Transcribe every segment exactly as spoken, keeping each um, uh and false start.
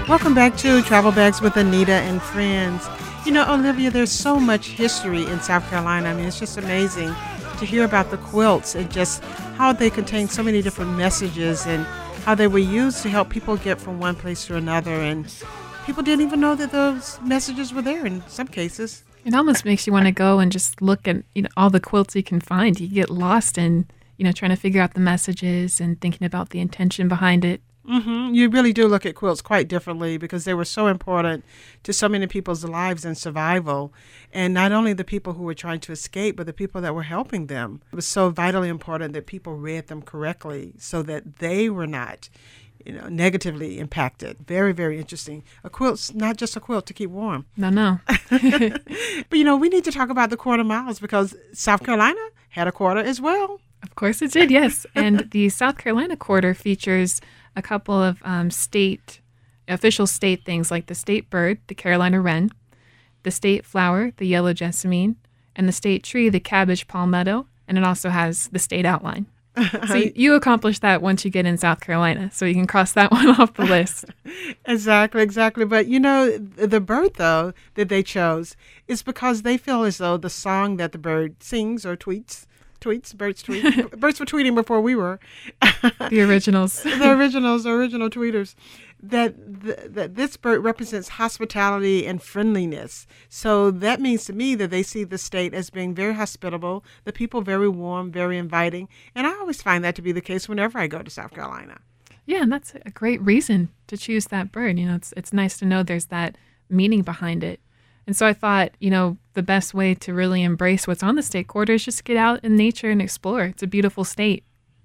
Welcome back to Travel Bags with Anita and Friends. You know, Olivia, there's so much history in South Carolina. I mean, it's just amazing to hear about the quilts and just how they contain so many different messages and how they were used to help people get from one place to another. And people didn't even know that those messages were there in some cases. It almost makes you want to go and just look at, you know, all the quilts you can find. You get lost in, you know, trying to figure out the messages and thinking about the intention behind it. Mm-hmm. You really do look at quilts quite differently because they were so important to so many people's lives and survival. And not only the people who were trying to escape, but the people that were helping them. It was so vitally important that people read them correctly so that they were not, you know, negatively impacted. Very, very interesting. A quilt's not just a quilt to keep warm. No, no. But, you know, we need to talk about the quarter miles because South Carolina had a quarter as well. Of course it did, yes. And the South Carolina quarter features a couple of um, state, official state things like the state bird, the Carolina wren, the state flower, the yellow jessamine, and the state tree, the cabbage palmetto, and it also has the state outline. So you, you accomplish that once you get in South Carolina, so you can cross that one off the list. Exactly, exactly. But, you know, the bird, though, that they chose is because they feel as though the song that the bird sings or tweets, tweets, birds tweet, birds were tweeting before we were. The originals. The originals, the original tweeters. That, th- that this bird represents hospitality and friendliness. So that means to me that they see the state as being very hospitable, the people very warm, very inviting. And I always find that to be the case whenever I go to South Carolina. Yeah, and that's a great reason to choose that bird. You know, it's it's nice to know there's that meaning behind it. And so I thought, you know, the best way to really embrace what's on the state quarter is just get out in nature and explore. It's a beautiful state.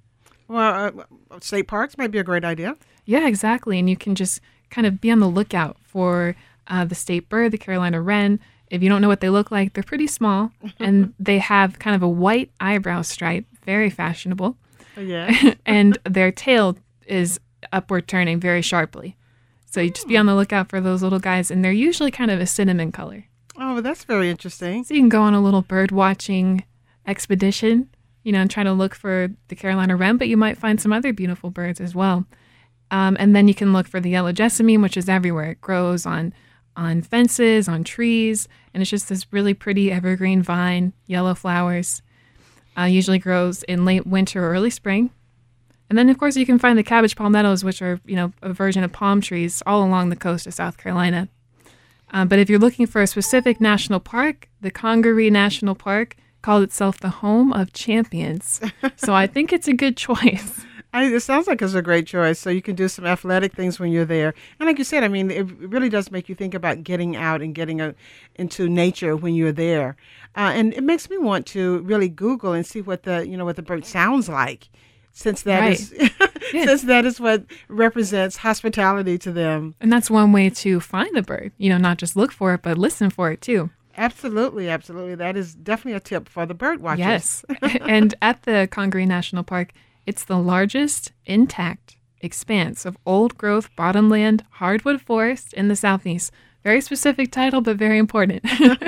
Well, uh, state parks might be a great idea. Yeah, exactly. And you can just kind of be on the lookout for uh, the state bird, the Carolina wren. If you don't know what they look like, they're pretty small. And they have kind of a white eyebrow stripe, very fashionable. Yeah. And their tail is upward turning very sharply. So you just be on the lookout for those little guys. And they're usually kind of a cinnamon color. Oh, that's very interesting. So you can go on a little bird watching expedition, you know, and try to look for the Carolina wren, but you might find some other beautiful birds as well. Um, and then you can look for the yellow jessamine, which is everywhere. It grows on on fences, on trees, and it's just this really pretty evergreen vine, yellow flowers. Uh, usually grows in late winter or early spring. And then, of course, you can find the cabbage palmettos, which are, you know, a version of palm trees all along the coast of South Carolina. Um, but if you're looking for a specific national park, the Congaree National Park called itself the home of champions. So I think it's a good choice. I, it sounds like it's a great choice. So you can do some athletic things when you're there. And like you said, I mean, it really does make you think about getting out and getting a, into nature when you're there. Uh, and it makes me want to really Google and see what the, you know, what the bird sounds like. Since that right. is, yeah. since that is what represents hospitality to them. And that's one way to find the bird, you know, not just look for it, but listen for it too. Absolutely, absolutely. That is definitely a tip for the bird watchers. Yes. And at the Congaree National Park, it's the largest intact expanse of old-growth bottomland hardwood forest in the southeast. Very specific title, but very important.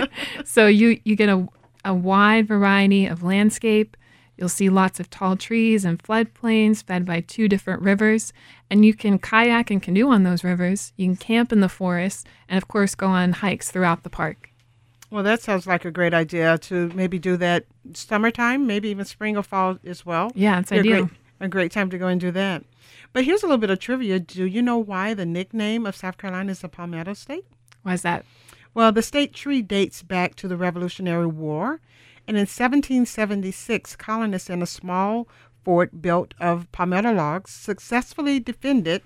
So you, you get a, a wide variety of landscape. You'll see lots of tall trees and floodplains fed by two different rivers, and you can kayak and canoe on those rivers. You can camp in the forest, and of course go on hikes throughout the park. Well, that sounds like a great idea to maybe do that summertime, maybe even spring or fall as well. Yeah, it's Be ideal. A great, a great time to go and do that. But here's a little bit of trivia. Do you know why the nickname of South Carolina is the Palmetto State? Why is that? Well, the state tree dates back to the Revolutionary War. And in seventeen seventy-six, colonists in a small fort built of palmetto logs successfully defended,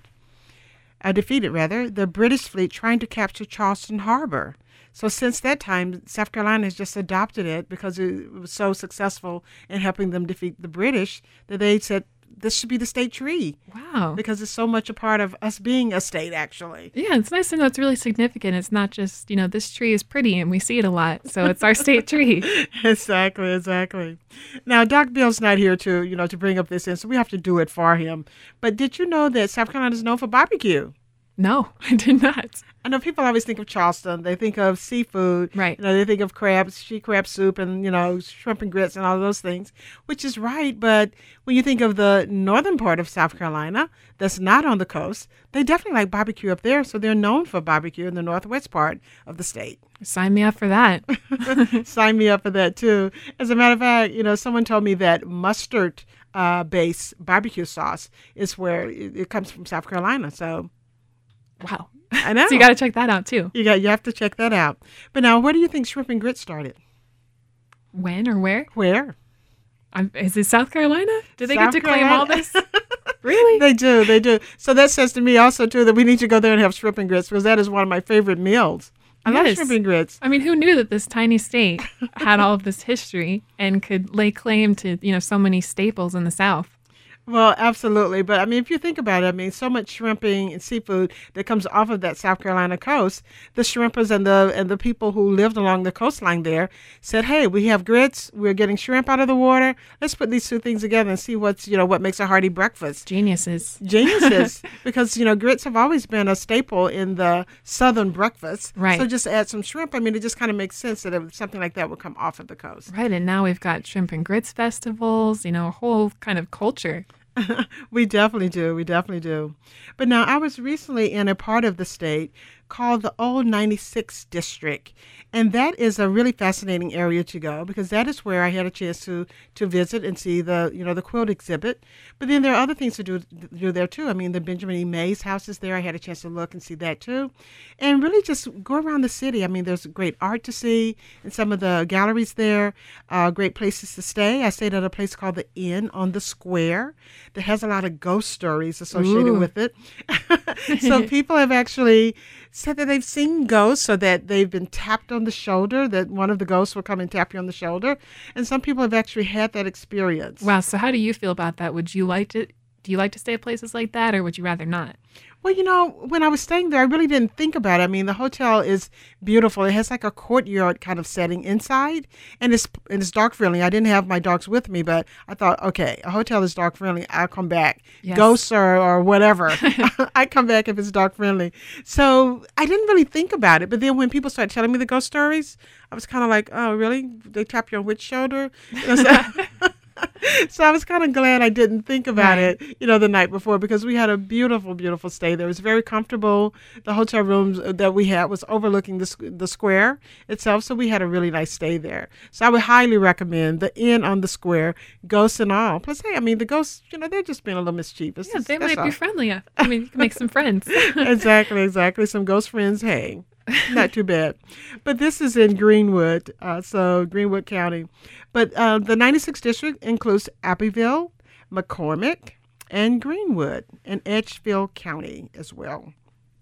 uh, defeated rather, the British fleet trying to capture Charleston Harbor. So since that time, South Carolina has just adopted it because it was so successful in helping them defeat the British that they said this should be the state tree. Wow. Because it's so much a part of us being a state, actually. Yeah, it's nice to know it's really significant. It's not just, you know, this tree is pretty and we see it a lot, so it's our state tree. Exactly, exactly. Now, Doc Bill's not here to, you know, to bring up this in, so we have to do it for him. But did you know that South Carolina is known for barbecue? No, I did not. I know people always think of Charleston. They think of seafood. Right. You know, they think of crabs, she crab soup, and, you know, shrimp and grits and all those things, which is right. But when you think of the northern part of South Carolina that's not on the coast, they definitely like barbecue up there. So they're known for barbecue in the northwest part of the state. Sign me up for that. Sign me up for that, too. As a matter of fact, you know, someone told me that mustard uh, based barbecue sauce is where it, it comes from South Carolina. So, Wow. I know. So you got to check that out too. You got you have to check that out. But now, where do you think shrimp and grits started? When or where? Where? Um, is it South Carolina? Do they South get to claim Carolina? all this? Really? They do. They do. So that says to me also too that we need to go there and have shrimp and grits because that is one of my favorite meals. I love Yes. shrimp and grits. I mean, who knew that this tiny state had all of this history and could lay claim to, you know, so many staples in the South? Well, absolutely. But I mean, if you think about it, I mean, so much shrimping and seafood that comes off of that South Carolina coast, the shrimpers and the and the people who lived along the coastline there said, hey, we have grits, we're getting shrimp out of the water. Let's put these two things together and see what's, you know, what makes a hearty breakfast. Geniuses. Geniuses, because, you know, grits have always been a staple in the southern breakfast. Right. So just add some shrimp. I mean, it just kind of makes sense that it, something like that would come off of the coast. Right. And now we've got shrimp and grits festivals, you know, a whole kind of culture. We definitely do. We definitely do. But now I was recently in a part of the state called the Old ninety-six District. And that is a really fascinating area to go because that is where I had a chance to to visit and see the, you know, the quilt exhibit. But then there are other things to do, do there too. I mean, the Benjamin E. Mays house is there. I had a chance to look and see that too. And really just go around the city. I mean, there's great art to see in some of the galleries there, uh, great places to stay. I stayed at a place called the Inn on the Square that has a lot of ghost stories associated Ooh. with it. So people have actually said that they've seen ghosts or that they've been tapped on the shoulder, that one of the ghosts will come and tap you on the shoulder. And some people have actually had that experience. Wow. So how do you feel about that? Would you like to, do you like to stay at places like that or would you rather not? Well, you know, when I was staying there, I really didn't think about it. I mean, the hotel is beautiful. It has like a courtyard kind of setting inside, and it's and it's dark friendly. I didn't have my dogs with me, but I thought, okay, a hotel is dark friendly. I'll come back. Yes. Ghosts or, or whatever. I come back if it's dark friendly. So I didn't really think about it. But then when people started telling me the ghost stories, I was kind of like, oh, really? They tap you on which shoulder? You know, so- So I was kind of glad I didn't think about Right. it, you know, the night before because we had a beautiful, beautiful stay there. It was very comfortable. The hotel rooms that we had was overlooking the, squ- the square itself, so we had a really nice stay there. So I would highly recommend the Inn on the Square, ghosts and all. Plus, hey, I mean, the ghosts, you know, they're just being a little mischievous. Yeah, they That's might all. be friendly. I mean, you can make some friends. Exactly, exactly. Some ghost friends, hey, not too bad. But this is in Greenwood, uh, so Greenwood County. But uh, the ninety-sixth District includes Abbeville, McCormick, and Greenwood, and Edgefield County as well.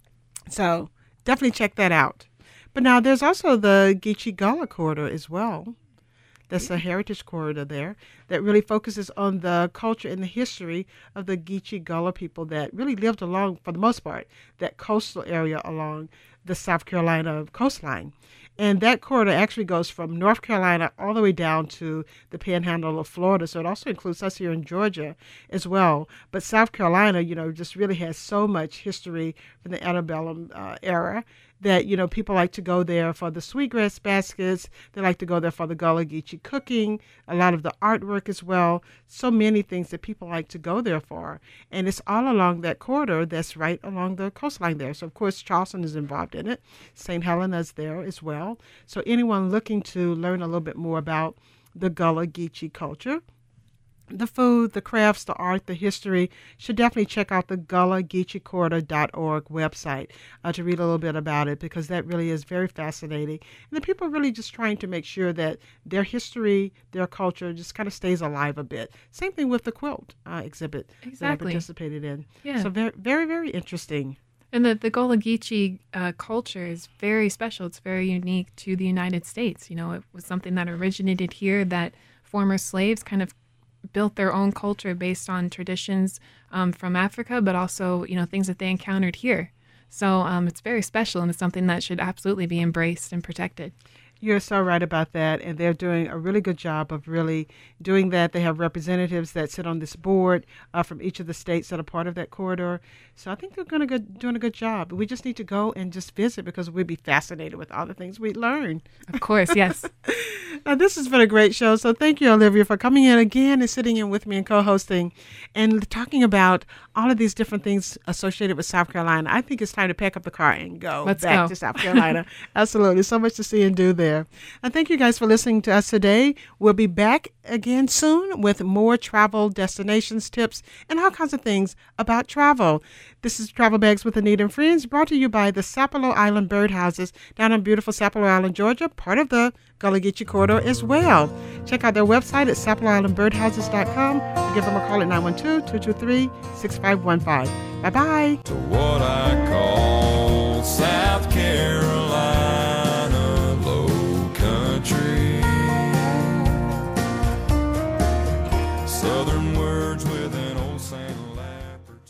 So definitely check that out. But now there's also the Geechee Gullah corridor as well. That's a heritage corridor there that really focuses on the culture and the history of the Geechee Gullah people that really lived along, for the most part, that coastal area along the South Carolina coastline. And that corridor actually goes from North Carolina all the way down to the panhandle of Florida. So it also includes us here in Georgia as well. But South Carolina, you know, just really has so much history from the antebellum uh, era that, you know, people like to go there for the sweetgrass baskets. They like to go there for the Gullah Geechee cooking, a lot of the artwork as well. So many things that people like to go there for. And it's all along that corridor that's right along the coastline there. So, of course, Charleston is involved in it. Saint Helena's there as well. So anyone looking to learn a little bit more about the Gullah Geechee culture, the food, the crafts, the art, the history, should definitely check out the Gullah Geechee Corridor dot org website uh, to read a little bit about it because that really is very fascinating. And the people are really just trying to make sure that their history, their culture just kind of stays alive a bit. Same thing with the quilt uh, exhibit that I Exactly. participated in. Yeah. So very, very, very interesting. And the, the Gullah Geechee uh, culture is very special. It's very unique to the United States. You know, it was something that originated here that former slaves kind of built their own culture based on traditions um, from Africa, but also, you know, things that they encountered here. So um, it's very special and it's something that should absolutely be embraced and protected. You're so right about that, and they're doing a really good job of really doing that. They have representatives that sit on this board uh, from each of the states that are part of that corridor. So I think they're going to go doing a good job. We just need to go and just visit because we'd be fascinated with all the things we learn. Of course, yes. Now, this has been a great show. So thank you, Olivia, for coming in again and sitting in with me and co-hosting and talking about all of these different things associated with South Carolina. I think it's time to pack up the car and go Let's back go. to South Carolina. Absolutely. So much to see and do there. And thank you guys for listening to us today. We'll be back again soon with more travel destinations, tips, and all kinds of things about travel. This is Travel Bags with Anita and Friends, brought to you by the Sapelo Island Birdhouses down on beautiful Sapelo Island, Georgia, part of the Gullah Geechee Corridor as well. Check out their website at sapelo island birdhouses dot com or give them a call at nine one two, two two three, six five one five. Bye-bye. To what I